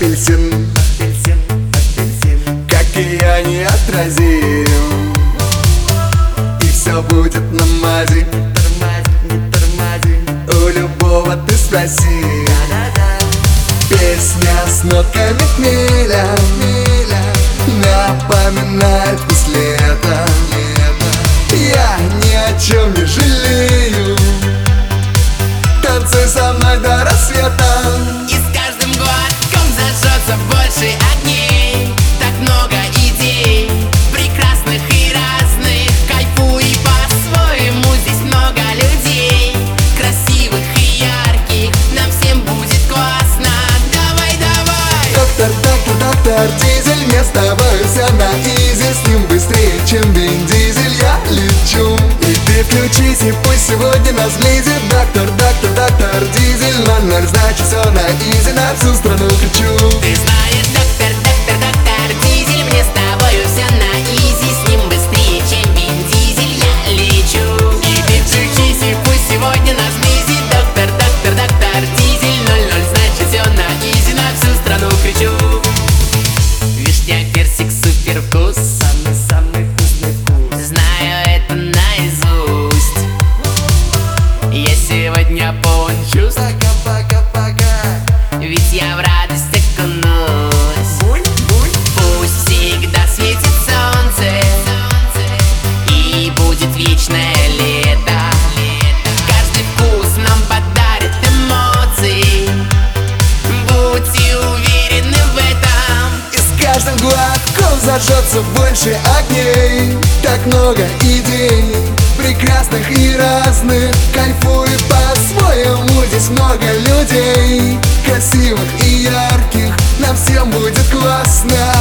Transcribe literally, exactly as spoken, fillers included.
апельсин, апельсин, апельсин. Как ее не отразим, и все будет на мази. Не тормози, не тормози, у любого ты спроси. Песня с нотками хмеля, напоминает вкус лета. Я ни о чем не жалею, танцуй со мной до рассвета. И с каждым годком зажжется больше огней. Так много идей, прекрасных и разных. Кайфуй по-своему, здесь много людей, красивых и ярких. Нам всем будет классно, давай, давай. Доктор, доктор, доктор Дизель, мне с тобой все на изи. С ним быстрее, чем Вин Дизель, я лечу. И ты включись, и пусть сегодня нас близит. Доктор, доктор, доктор Дизель, ноль ноль, значит все на изи, на всю страну кричу. Ты знаешь, доктор, доктор, доктор Дизель, мне с тобою все на изи. С ним быстрее, чем Вин Дизель, я лечу. И ты включись, и пусть сегодня нас близит. Доктор, доктор, доктор Дизель, ноль ноль, значит все на изи, на всю страну кричу. Вишня, персик, супер вкус, самый-самый вкусный вкус. Знаю это наизусть, я сегодня полон чувств. Ведь я в радость окунусь. Пусть всегда светит солнце и будет вечное лето. Каждый вкус нам подарит эмоции, будьте уверены в этом. И с каждым глотком зажжется больше огней. Так много идей, прекрасных и разных. Кайфуй по-своему, здесь много людей, красивых и ярких. Нам всем будет классно.